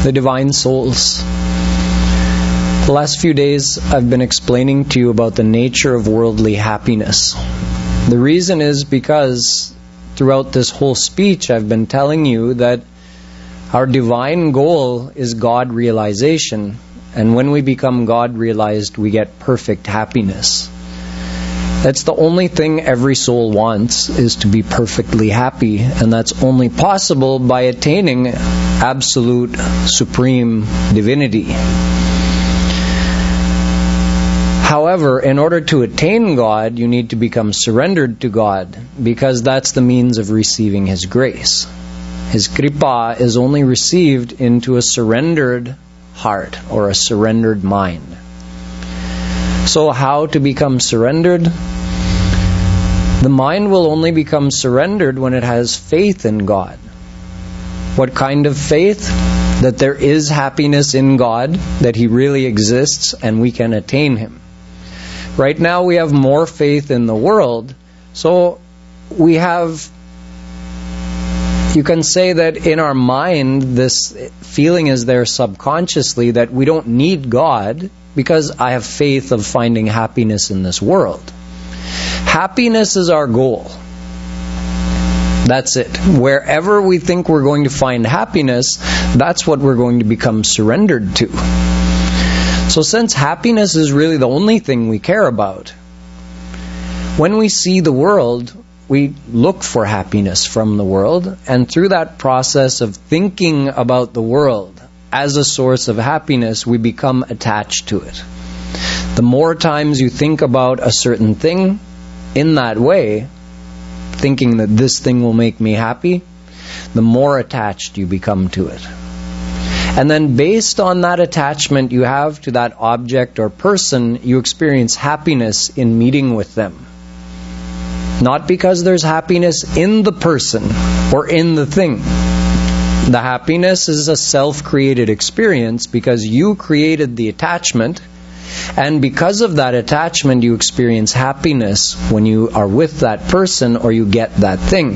the divine souls. The last few days I've been explaining to you about the nature of worldly happiness. The reason is because throughout this whole speech I've been telling you that our divine goal is God realization, and when we become God realized we get perfect happiness. That's the only thing every soul wants, is to be perfectly happy, and that's only possible by attaining absolute supreme divinity. However, in order to attain God, you need to become surrendered to God, because that's the means of receiving His grace. His kripa is only received into a surrendered heart or a surrendered mind. So how to become surrendered? The mind will only become surrendered when it has faith in God. What kind of faith? That there is happiness in God, that He really exists, and we can attain Him. Right now we have more faith in the world, so we have, you can say that in our mind this feeling is there subconsciously that we don't need God because I have faith of finding happiness in this world. Happiness is our goal. That's it. Wherever we think we're going to find happiness, that's what we're going to become surrendered to. So since happiness is really the only thing we care about, when we see the world, we look for happiness from the world, and through that process of thinking about the world as a source of happiness, we become attached to it. The more times you think about a certain thing in that way, thinking that this thing will make me happy, the more attached you become to it. And then based on that attachment you have to that object or person, you experience happiness in meeting with them. Not because there's happiness in the person or in the thing. The happiness is a self-created experience because you created the attachment, and because of that attachment you experience happiness when you are with that person or you get that thing.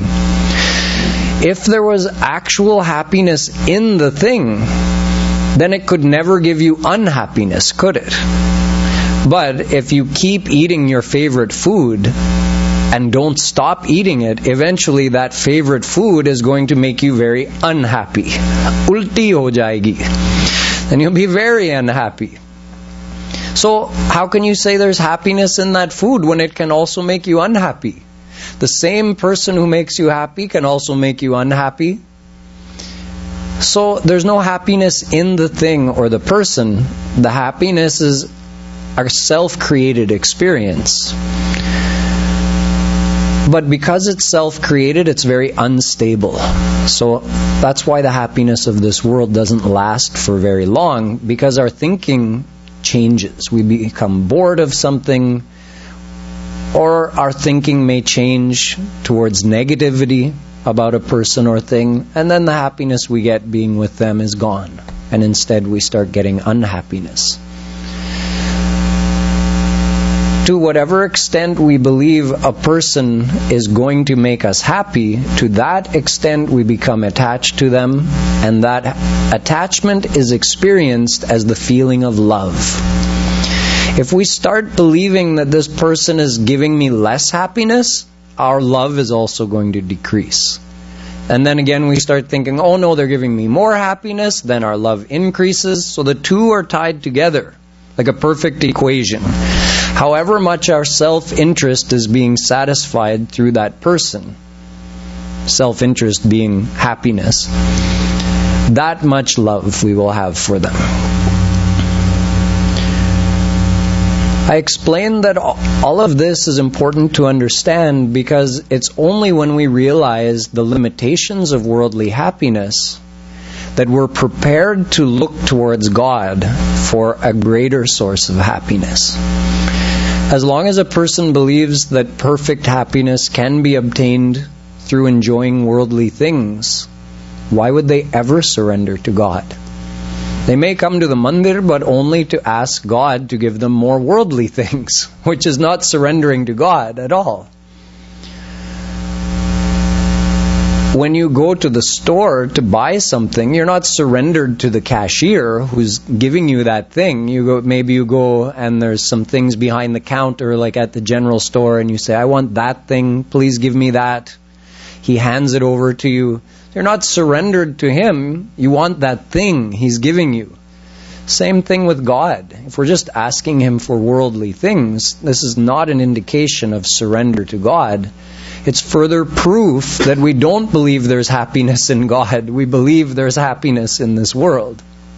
If there was actual happiness in the thing, then it could never give you unhappiness, could it? But if you keep eating your favorite food and don't stop eating it, eventually that favorite food is going to make you very unhappy. Ulti ho jayegi. And you'll be very unhappy. So how can you say there's happiness in that food when it can also make you unhappy? The same person who makes you happy can also make you unhappy. So there's no happiness in the thing or the person. The happiness is a self-created experience. But because it's self-created, it's very unstable. So that's why the happiness of this world doesn't last for very long, because our thinking changes. We become bored of something, or our thinking may change towards negativity about a person or thing, and then the happiness we get being with them is gone, and instead we start getting unhappiness. To whatever extent we believe a person is going to make us happy, to that extent we become attached to them, and that attachment is experienced as the feeling of love. If we start believing that this person is giving me less happiness, our love is also going to decrease. And then again we start thinking, oh no, they're giving me more happiness, then our love increases. So the two are tied together like a perfect equation. However much our self-interest is being satisfied through that person, self-interest being happiness, that much love we will have for them. I explained that all of this is important to understand because it's only when we realize the limitations of worldly happiness that we're prepared to look towards God for a greater source of happiness. As long as a person believes that perfect happiness can be obtained through enjoying worldly things, why would they ever surrender to God? They may come to the mandir, but only to ask God to give them more worldly things, which is not surrendering to God at all. when you go to the store to buy something, you're not surrendered to the cashier who's giving you that thing. Maybe you go and there's some things behind the counter, like at the general store, and you say, I want that thing, please give me that. He hands it over to you. You're not surrendered to him. You want that thing he's giving you. Same thing with God. If we're just asking him for worldly things, this is not an indication of surrender to God. It's further proof that we don't believe there's happiness in God. We believe there's happiness in this world.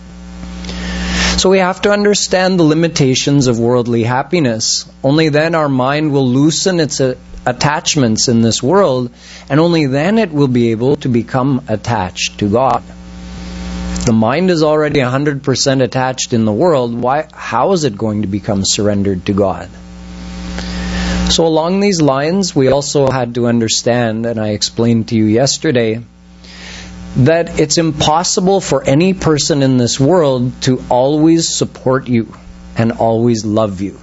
So we have to understand the limitations of worldly happiness. Only then our mind will loosen its attachments in this world, and only then it will be able to become attached to God. If the mind is already 100% attached in the world, how is it going to become surrendered to God? So along these lines, we also had to understand, and I explained to you yesterday, that it's impossible for any person in this world to always support you and always love you.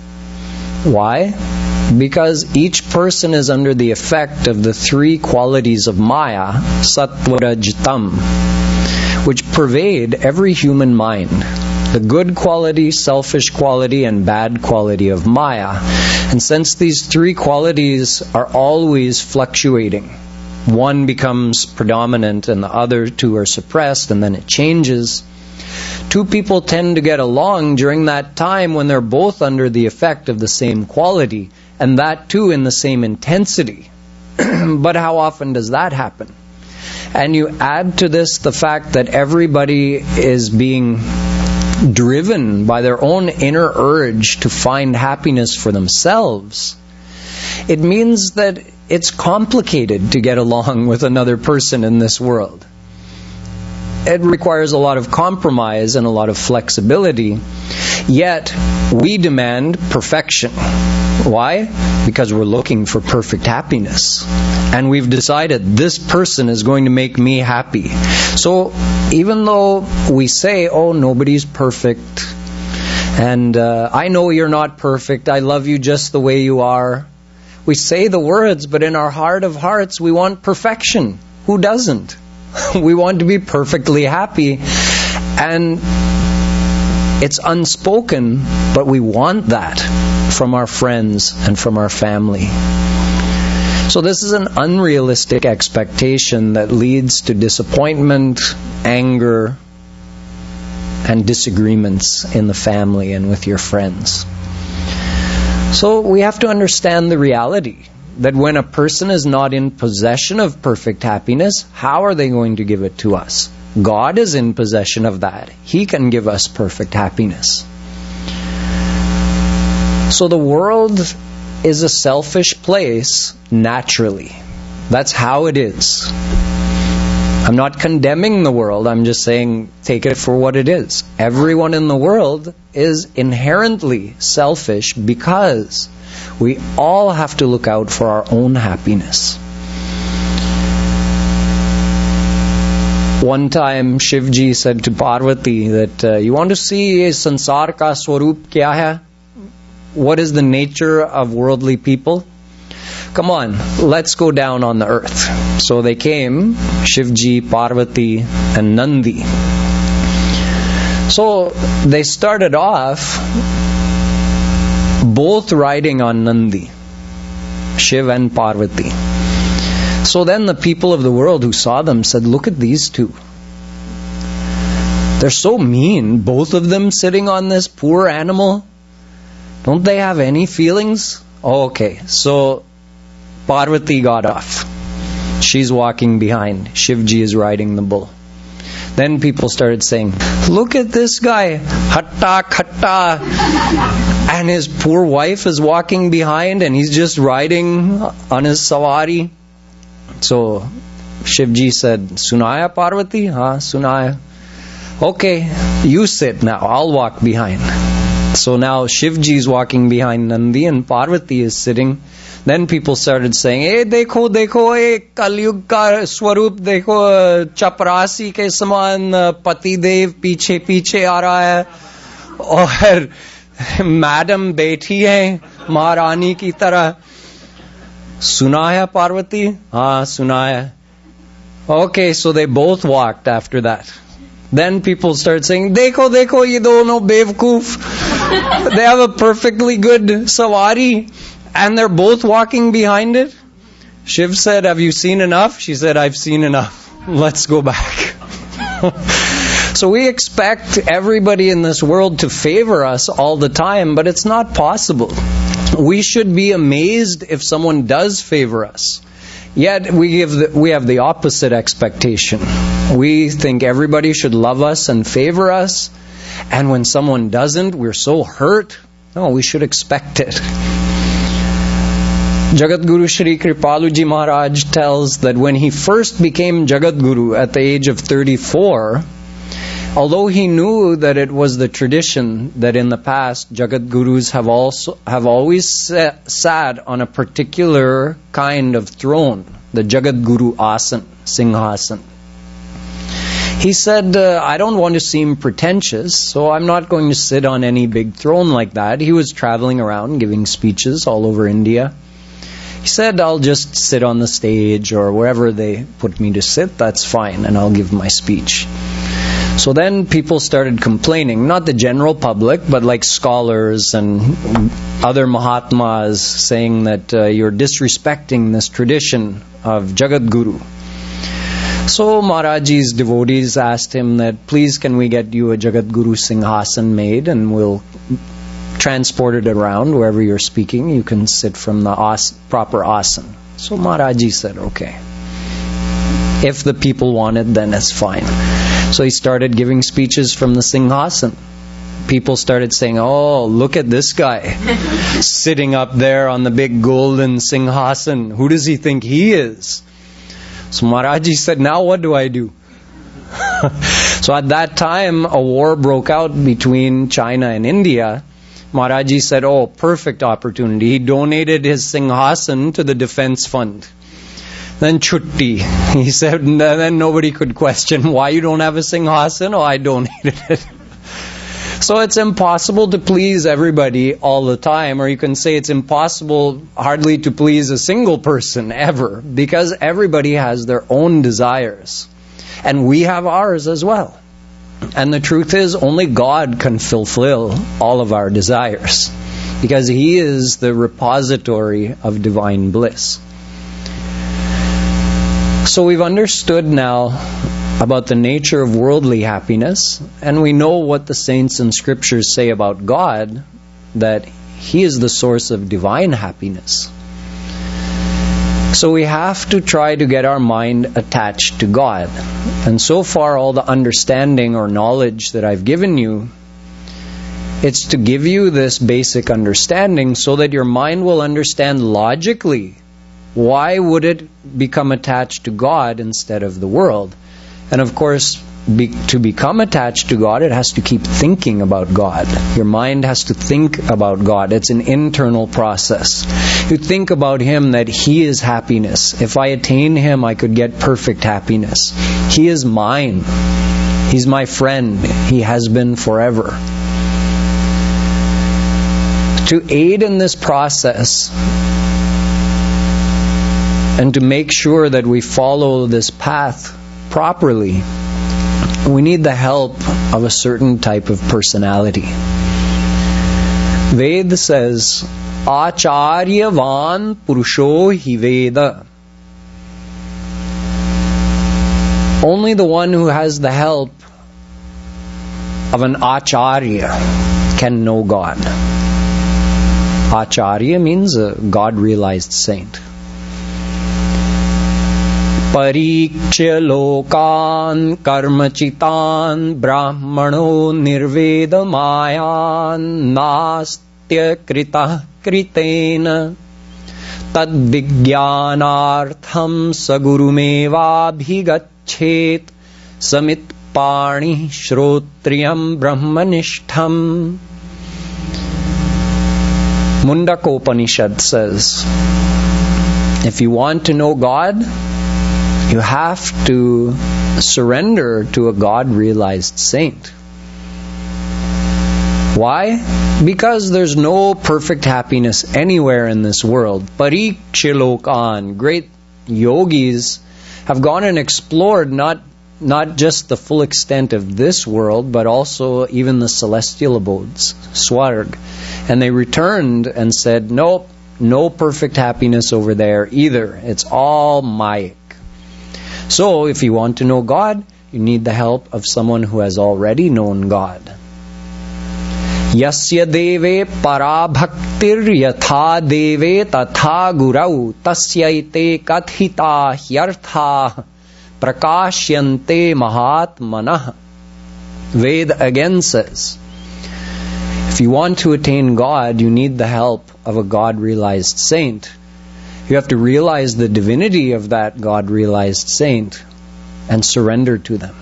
Why? Because each person is under the effect of the three qualities of Maya, Sattva, Raj, Tam, which pervade every human mind. The good quality, selfish quality, and bad quality of Maya. And since these three qualities are always fluctuating, one becomes predominant and the other two are suppressed, and then it changes. Two people tend to get along during that time when they're both under the effect of the same quality, and that too in the same intensity. But how often does that happen? And you add to this the fact that everybody is being driven by their own inner urge to find happiness for themselves. It means that it's complicated to get along with another person in this world. It requires a lot of compromise and a lot of flexibility. Yet, we demand perfection. Why? Because we're looking for perfect happiness. And we've decided this person is going to make me happy. So, even though we say, oh, nobody's perfect, and I know you're not perfect, I love you just the way you are. We say the words, but in our heart of hearts, we want perfection. Who doesn't? We want to be perfectly happy. And it's unspoken, but we want that from our friends and from our family. So this is an unrealistic expectation that leads to disappointment, anger, and disagreements in the family and with your friends. So we have to understand the reality that when a person is not in possession of perfect happiness, how are they going to give it to us? God is in possession of that. He can give us perfect happiness. So the world is a selfish place naturally. That's how it is. I'm not condemning the world. I'm just saying take it for what it is. Everyone in the world is inherently selfish because we all have to look out for our own happiness. One time Shivji said to Parvati that you want to see sansar ka swarup kya hai? What is the nature of worldly people? Come on, let's go down on the earth. So they came, Shivji, Parvati, and Nandi. So they started off both riding on Nandi, Shiv and Parvati. So then the people of the world who saw them said, look at these two. They're so mean, both of them sitting on this poor animal. Don't they have any feelings? Oh, okay, so Parvati got off. She's walking behind. Shivji is riding the bull. Then people started saying, look at this guy, hatta khatta. And his poor wife is walking behind and he's just riding on his sawari. So Shivji said, Sunaya Parvati? Haan, Sunaya. Okay, you sit now, I'll walk behind. So now Shivji is walking behind Nandi and Parvati is sitting. Then people started saying, hey, dekho, Kalyug ka swarup dekho, chaprasi ke saman pati dev piche aa raha hai. Aur madam बैठी है महारानी की तरह. सुना है पार्वती? हाँ सुना है. Okay, so they both walked after that. Then people start saying, Dekho, dekho, ye dono bevkoof. They have a perfectly good sawari and they're both walking behind it. Shiv said, have you seen enough? She said, I've seen enough. Let's go back. So we expect everybody in this world to favor us all the time, but it's not possible. We should be amazed if someone does favor us. Yet we have the opposite expectation. We think everybody should love us and favor us, and when someone doesn't, we're so hurt. No, we should expect it. Jagat Guru Shri Kripaluji Maharaj tells that when he first became Jagat Guru at the age of 34, although he knew that it was the tradition that in the past Jagat Gurus have always sat on a particular kind of throne, the Jagat Guru Asan, Singhasan. He said, I don't want to seem pretentious, so I'm not going to sit on any big throne like that. He was traveling around giving speeches all over India. He said, I'll just sit on the stage or wherever they put me to sit, that's fine, and I'll give my speech. So then people started complaining, not the general public, but like scholars and other Mahatmas saying that you're disrespecting this tradition of Jagat Guru. So Maharaji's devotees asked him that, please can we get you a Jagat Guru Singhasan made and we'll transport it around wherever you're speaking. You can sit from the proper asan. So Maharaji said, okay. If the people want it, then it's fine. So he started giving speeches from the Singhasan. People started saying, oh, look at this guy sitting up there on the big golden Singhasan. Who does he think he is? So Maharaji said, now what do I do? So at that time, a war broke out between China and India. Maharaji said, oh, perfect opportunity. He donated his Singhasan to the defense fund. Then chutti. He said, then nobody could question why you don't have a Singhasan. Oh, I donated it. So it's impossible to please everybody all the time, or you can say it's impossible hardly to please a single person ever, because everybody has their own desires. And we have ours as well. And the truth is, only God can fulfill all of our desires, because He is the repository of divine bliss. So we've understood now about the nature of worldly happiness, and we know what the saints and scriptures say about God, that He is the source of divine happiness. So we have to try to get our mind attached to God. And so far, all the understanding or knowledge that I've given you, it's to give you this basic understanding so that your mind will understand logically why would it become attached to God instead of the world. And of course, to become attached to God, it has to keep thinking about God. Your mind has to think about God. It's an internal process. You think about Him, that He is happiness. If I attain Him, I could get perfect happiness. He is mine. He's my friend. He has been forever. To aid in this process, and to make sure that we follow this path properly, we need the help of a certain type of personality. Ved says, Acharyavan Purusho Hi Veda. Only the one who has the help of an Acharya can know God. Acharya means a God-realized saint. Parikshya lokan karmachitan brahmano nirvedamayan nastya krita kritena tad vijnanartham sagurumevabhigachet samit pani shrotriyam brahmanishtham. Mundaka Upanishad says, if you want to know God, you have to surrender to a God-realized saint. Why? Because there's no perfect happiness anywhere in this world. Parikshya lokan, great yogis have gone and explored not just the full extent of this world, but also even the celestial abodes, Swarg. And they returned and said, nope, no perfect happiness over there either. It's all Mayik. So if you want to know God, you need the help of someone who has already known God. Yasya deve para bhaktir yatha deve tatha gurau tasyaite kathita hyartha prakashyante mahatmanah. Ved again says, if you want to attain God, you need the help of a God-realized saint. You have to realize the divinity of that God-realized saint and surrender to them.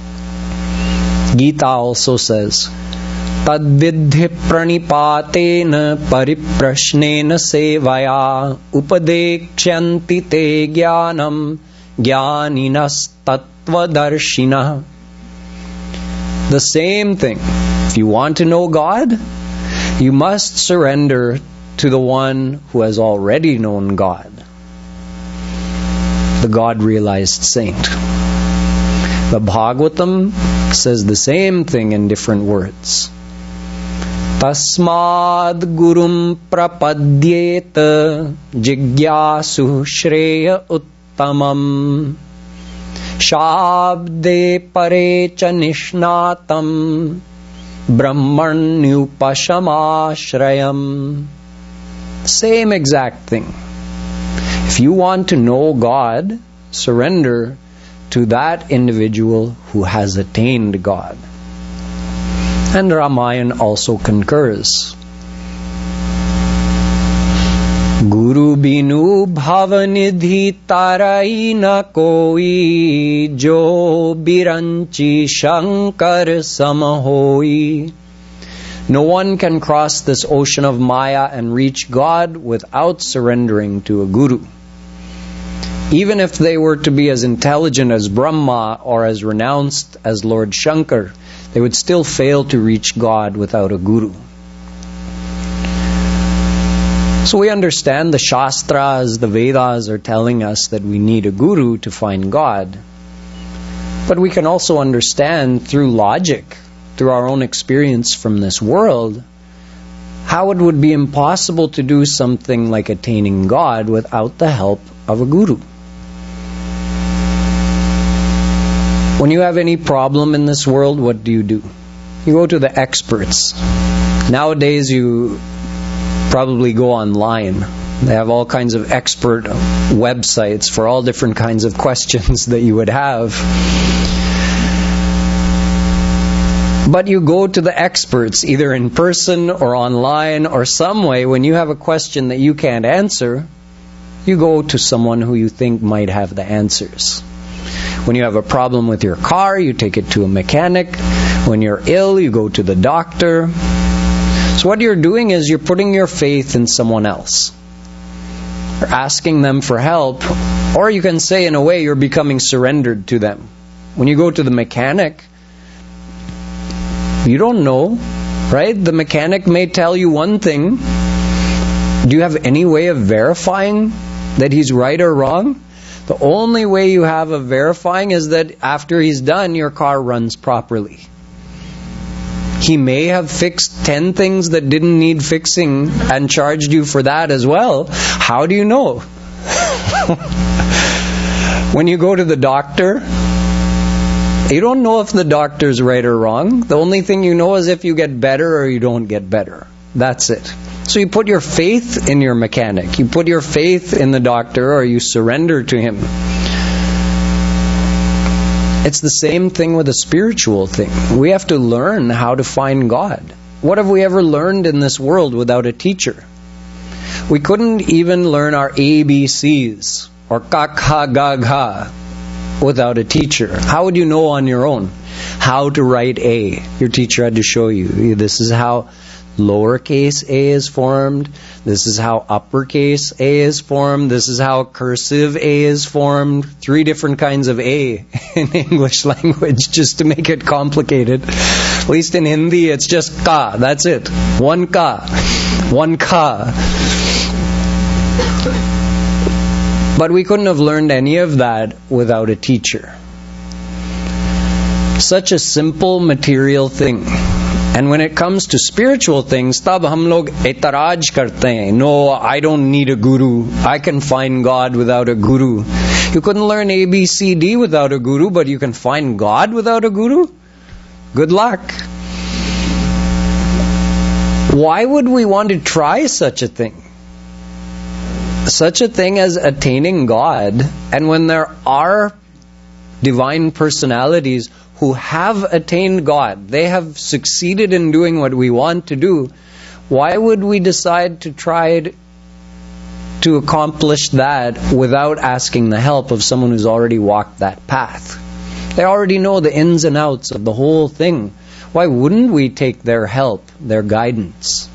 Gita also says, Tadvidhi pranipatena pariprashnena sevaya upadekshanti te jnanam jnaninas tattvadarshina. The same thing. If you want to know God, you must surrender to the one who has already known God, the God-realized saint. The Bhagavatam says the same thing in different words. Tasmad gurum prapadyeta jigyasu shreya uttamam shabde pare cha nishnatam brahmanyupashamashrayam. Same exact thing. If you want to know God, surrender to that individual who has attained God. And Ramayana also concurs. Guru binu bhavanidhi tarai na koi jo biranchi shankar samahoi. No one can cross this ocean of Maya and reach God without surrendering to a guru. Even if they were to be as intelligent as Brahma or as renounced as Lord Shankar, they would still fail to reach God without a guru. So we understand the Shastras, the Vedas are telling us that we need a guru to find God. But we can also understand through logic, through our own experience from this world, how it would be impossible to do something like attaining God without the help of a guru. When you have any problem in this world, what do? You go to the experts. Nowadays you probably go online. They have all kinds of expert websites for all different kinds of questions that you would have. But you go to the experts, either in person or online or some way. When you have a question that you can't answer, you go to someone who you think might have the answers. When you have a problem with your car, you take it to a mechanic. When you're ill, you go to the doctor. So what you're doing is you're putting your faith in someone else. You're asking them for help. Or you can say, in a way, you're becoming surrendered to them. When you go to the mechanic, you don't know, right? The mechanic may tell you one thing. Do you have any way of verifying that he's right or wrong? The only way you have of verifying is that after he's done, your car runs properly. He may have fixed 10 things that didn't need fixing and charged you for that as well. How do you know? When you go to the doctor, you don't know if the doctor's right or wrong. The only thing you know is if you get better or you don't get better. That's it. So you put your faith in your mechanic. You put your faith in the doctor, or you surrender to him. It's the same thing with a spiritual thing. We have to learn how to find God. What have we ever learned in this world without a teacher? We couldn't even learn our ABCs or kakha gagha without a teacher. How would you know on your own how to write A? Your teacher had to show you. This is how lowercase a is formed. This is how uppercase A is formed. This is how cursive A is formed. 3 different kinds of A in English language, just to make it complicated. At least in Hindi, it's just ka. That's it. One ka. One ka. But we couldn't have learned any of that without a teacher. Such a simple material thing. And when it comes to spiritual things, tab hum log etaraj karte hain. No, I don't need a guru. I can find God without a guru. You couldn't learn A, B, C, D without a guru, but you can find God without a guru? Good luck. Why would we want to try such a thing? Such a thing as attaining God. And when there are divine personalities who have attained God, they have succeeded in doing what we want to do, why would we decide to try to accomplish that without asking the help of someone who's already walked that path? They already know the ins and outs of the whole thing. Why wouldn't we take their help, their guidance?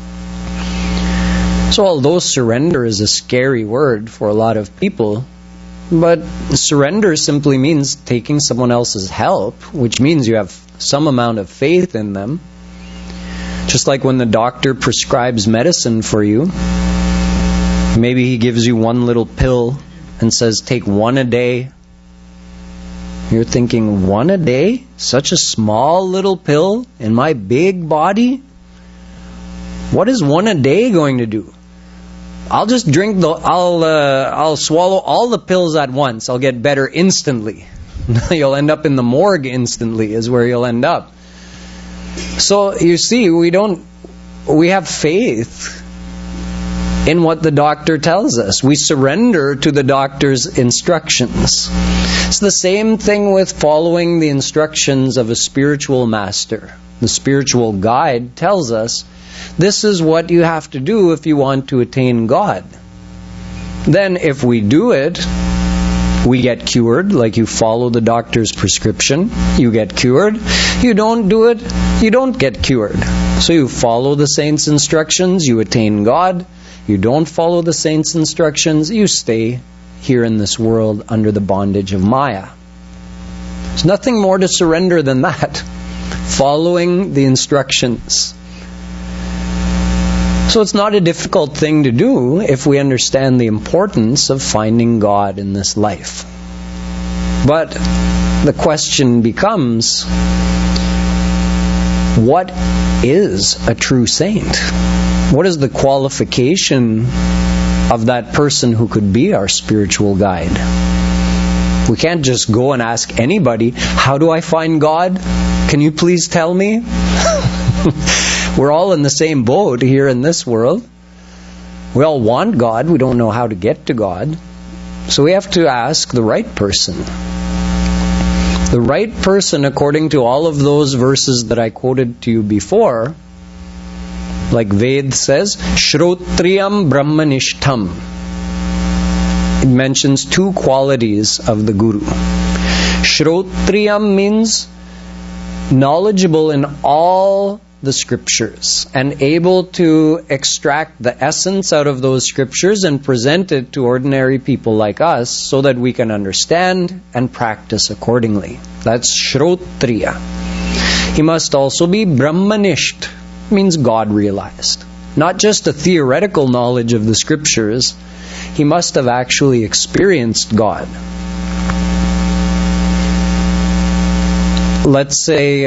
So although surrender is a scary word for a lot of people, but surrender simply means taking someone else's help, which means you have some amount of faith in them. Just like when the doctor prescribes medicine for you, maybe he gives you one little pill and says, take one a day. You're thinking, one a day? Such a small little pill in my big body? What is one a day going to do? I'll just drink I'll swallow all the pills at once. I'll get better instantly. You'll end up in the morgue instantly is where you'll end up. So you see, we have faith in what the doctor tells us. We surrender to the doctor's instructions. It's the same thing with following the instructions of a spiritual master. The spiritual guide tells us, this is what you have to do if you want to attain God. Then if we do it, we get cured, like you follow the doctor's prescription, you get cured. You don't do it, you don't get cured. So you follow the saint's instructions, you attain God. You don't follow the saint's instructions, you stay here in this world under the bondage of Maya. There's nothing more to surrender than that. Following the instructions. So it's not a difficult thing to do if we understand the importance of finding God in this life. But the question becomes, what is a true saint? What is the qualification of that person who could be our spiritual guide? We can't just go and ask anybody, how do I find God? Can you please tell me? We're all in the same boat here in this world. We all want God. We don't know how to get to God. So we have to ask the right person. The right person, according to all of those verses that I quoted to you before, like Ved says, Shrotriyam Brahmanishtham. It mentions two qualities of the Guru. Shrotriyam means knowledgeable in all the scriptures and able to extract the essence out of those scriptures and present it to ordinary people like us so that we can understand and practice accordingly. That's Shrotriya. He must also be Brahmanisht, means God realized. Not just a theoretical knowledge of the scriptures, he must have actually experienced God. Let's say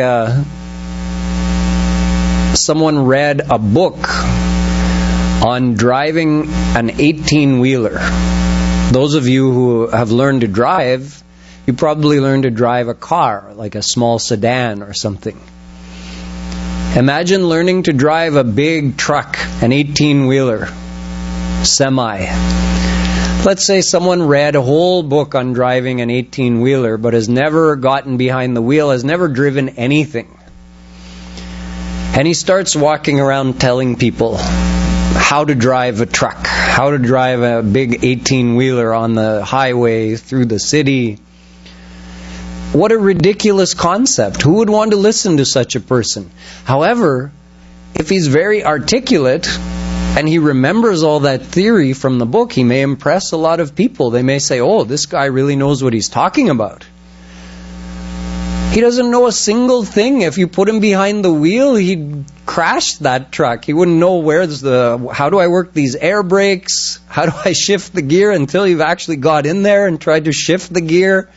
someone read a book on driving an 18-wheeler. Those of you who have learned to drive, you probably learned to drive a car, like a small sedan or something. Imagine learning to drive a big truck, an 18-wheeler, semi. Let's say someone read a whole book on driving an 18-wheeler, but has never gotten behind the wheel, has never driven anything. And he starts walking around telling people how to drive a truck, how to drive a big 18-wheeler on the highway through the city. What a ridiculous concept. Who would want to listen to such a person? However, if he's very articulate and he remembers all that theory from the book, he may impress a lot of people. They may say, oh, this guy really knows what he's talking about. He doesn't know a single thing. If you put him behind the wheel, he'd crash that truck. He wouldn't know how do I work these air brakes? How do I shift the gear until you've actually got in there and tried to shift the gear?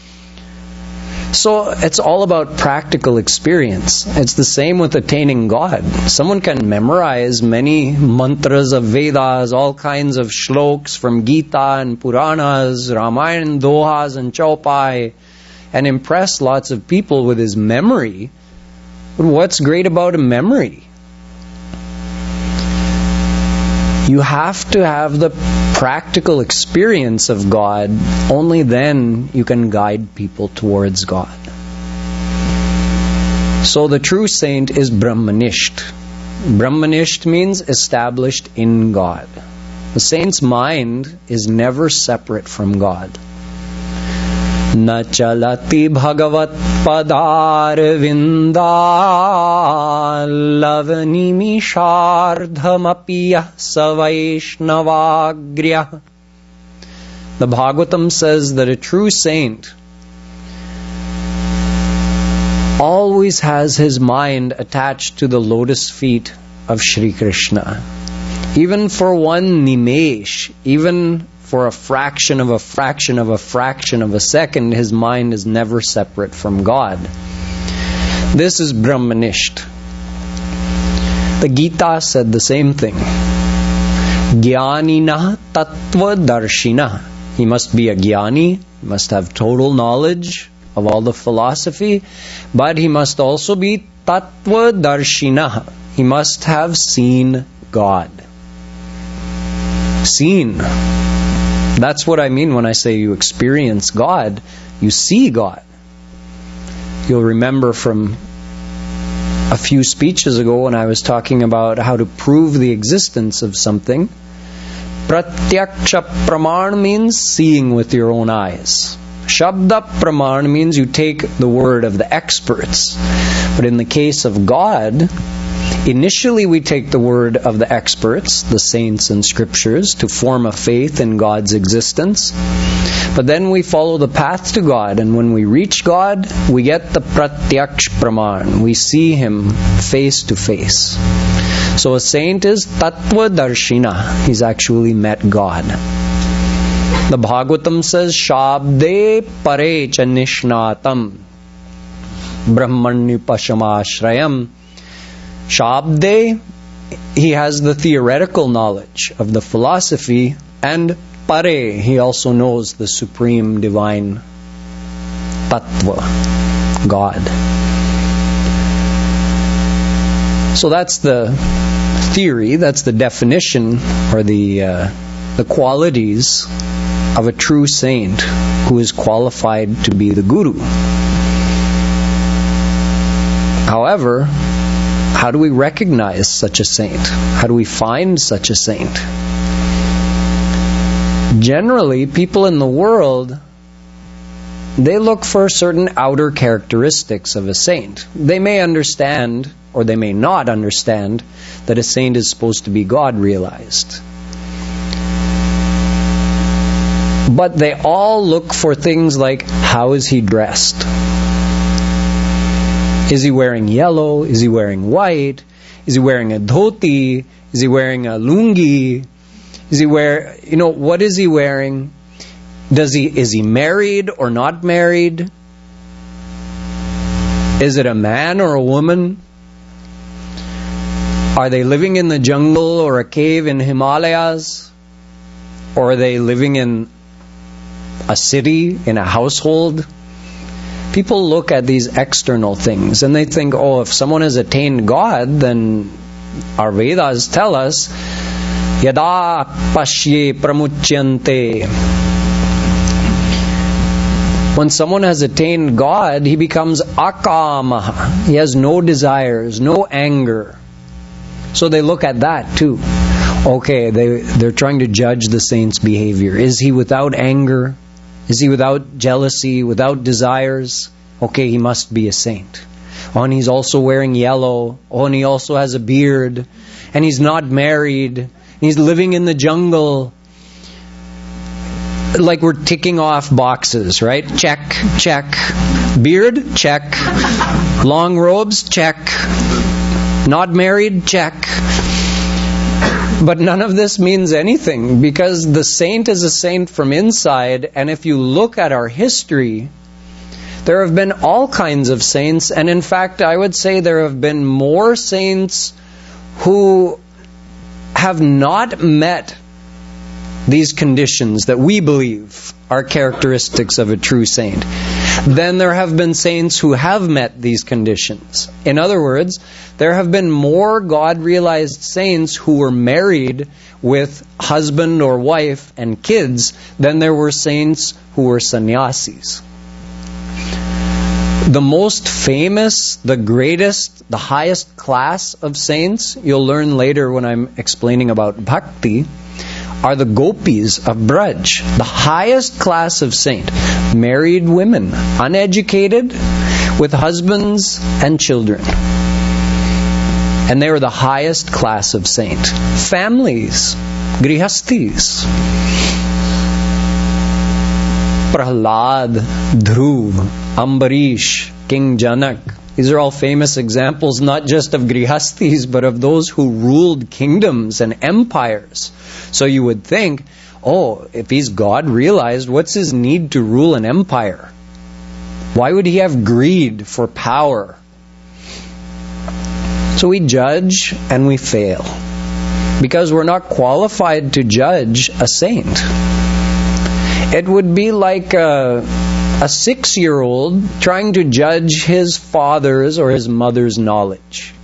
So it's all about practical experience. It's the same with attaining God. Someone can memorize many mantras of Vedas, all kinds of shlokas from Gita and Puranas, Ramayana and Dohas and Chaupai, and impress lots of people with his memory. But what's great about a memory? You have to have the practical experience of God. Only then you can guide people towards God. So the true saint is Brahmanisht. Brahmanisht means established in God. The saint's mind is never separate from God. Na chalati bhagavat padar vinda lavani mishardhamapiya savaishnavagriya. The Bhagavatam says that a true saint always has his mind attached to the lotus feet of Shri Krishna. Even for one nimesh, even for a fraction of a fraction of a fraction of a second, his mind is never separate from God. This is Brahmanisht. The Gita said the same thing. Jnanina tattva darshina. He must be a jnani, he must have total knowledge of all the philosophy, but he must also be tattva darshina. He must have seen God. Seen. That's what I mean when I say you experience God. You see God. You'll remember from a few speeches ago when I was talking about how to prove the existence of something. Pratyaksha praman means seeing with your own eyes. Shabda praman means you take the word of the experts. But in the case of God, initially we take the word of the experts, the saints and scriptures, to form a faith in God's existence. But then we follow the path to God, and when we reach God, we get the pratyaksh praman. We see Him face to face. So a saint is tattva darshina. He's actually met God. The Bhagavatam says, Shabde pare cha nishnatam brahmanyupashamashrayam. Shabde, he has the theoretical knowledge of the philosophy, and pare, he also knows the supreme divine tattva, God. So that's the theory, that's the definition, or the qualities of a true saint who is qualified to be the guru. However, how do we recognize such a saint? How do we find such a saint? Generally, people in the world, they look for certain outer characteristics of a saint. They may understand, or they may not understand, that a saint is supposed to be God realized. But they all look for things like, how is he dressed? Is he wearing yellow? Is he wearing white? Is he wearing a dhoti? Is he wearing a lungi? What is he wearing? Is he married or not married? Is it a man or a woman? Are they living in the jungle or a cave in Himalayas? Or are they living in a city, in a household? People look at these external things and they think, if someone has attained God, then our Vedas tell us, Yada pashye pramuchyante. When someone has attained God, he becomes akama. He has no desires, no anger. So they look at that too. Okay, they're trying to judge the saint's behavior. Is he without anger? Is he without jealousy, without desires? Okay, he must be a saint. And he's also wearing yellow. And he also has a beard. And he's not married. He's living in the jungle. Like we're ticking off boxes, right? Check, check. Beard? Check. Long robes? Check. Not married? Check. But none of this means anything, because the saint is a saint from inside, and if you look at our history, there have been all kinds of saints, and in fact, I would say there have been more saints who have not met these conditions that we believe are characteristics of a true saint than there have been saints who have met these conditions. In other words, there have been more God-realized saints who were married with husband or wife and kids than there were saints who were sannyasis. The most famous, the greatest, the highest class of saints, you'll learn later when I'm explaining about bhakti, are the gopis of Braj. The highest class of saint. Married women, uneducated, with husbands and children. And they were the highest class of saint. Families, grihastis. Prahlad, Dhruv, Ambarish, King Janak. These are all famous examples not just of grihastis, but of those who ruled kingdoms and empires. So you would think, oh, if he's God realized, what's his need to rule an empire? Why would he have greed for power? So we judge and we fail, because we're not qualified to judge a saint. It would be like a 6-year-old trying to judge his father's or his mother's knowledge.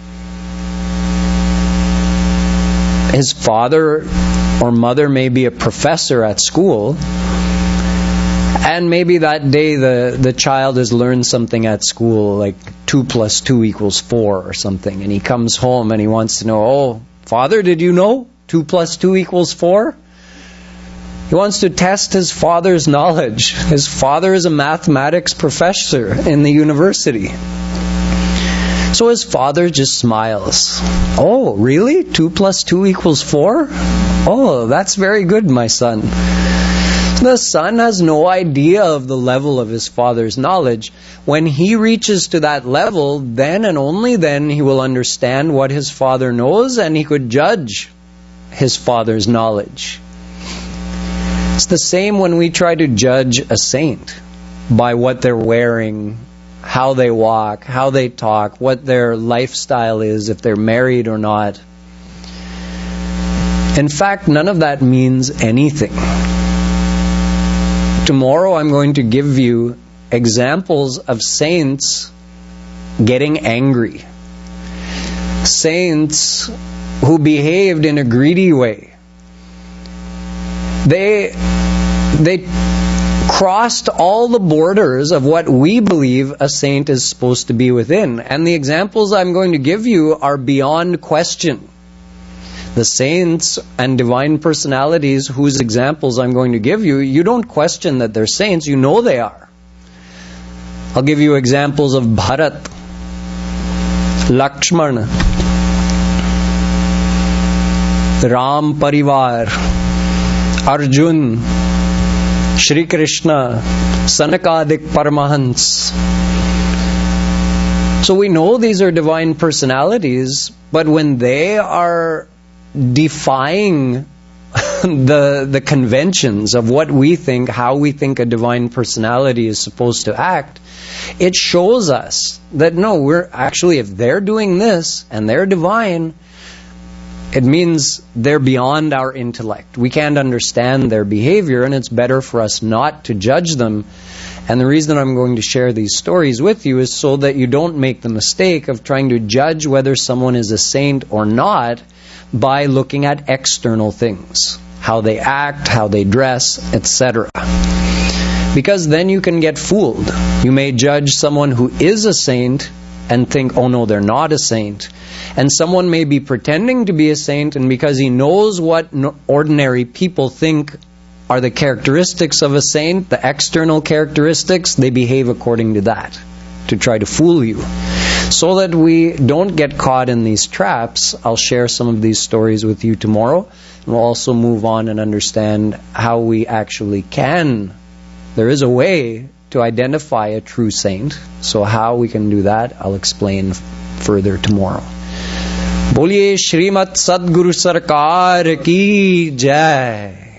His father or mother may be a professor at school, and maybe that day the child has learned something at school, like 2 + 2 = 4 or something, and he comes home and he wants to know, oh, Father, did you know 2 + 2 = 4? He wants to test his father's knowledge. His father is a mathematics professor in the university. So his father just smiles. Oh, really? 2 + 2 = 4? Oh, that's very good, my son. The son has no idea of the level of his father's knowledge. When he reaches to that level, then and only then he will understand what his father knows, and he could judge his father's knowledge. It's the same when we try to judge a saint by what they're wearing, how they walk, how they talk, what their lifestyle is, if they're married or not. In fact, none of that means anything. Tomorrow I'm going to give you examples of saints getting angry. Saints who behaved in a greedy way. They crossed all the borders of what we believe a saint is supposed to be within. And the examples I'm going to give you are beyond question. The saints and divine personalities whose examples I'm going to give you, you don't question that they're saints, you know they are. I'll give you examples of Bharat, Lakshmana, Ram Parivar, Arjun, Shri Krishna, Sanakadik Paramahans. So we know these are divine personalities, but when they are defying the conventions of what we think, how we think a divine personality is supposed to act, it shows us that no, we're actually, if they're doing this and they're divine, it means they're beyond our intellect. We can't understand their behavior, and it's better for us not to judge them. And the reason I'm going to share these stories with you is so that you don't make the mistake of trying to judge whether someone is a saint or not by looking at external things, how they act, how they dress, etc. Because then you can get fooled. You may judge someone who is a saint and think, oh no, they're not a saint. And someone may be pretending to be a saint, and because he knows what ordinary people think are the characteristics of a saint, the external characteristics, they behave according to that, to try to fool you. So that we don't get caught in these traps, I'll share some of these stories with you tomorrow. And we'll also move on and understand how we actually can. There is a way to identify a true saint. So how we can do that, I'll explain further tomorrow. बोलिए श्रीमत सद्गुरु सरकार की जय.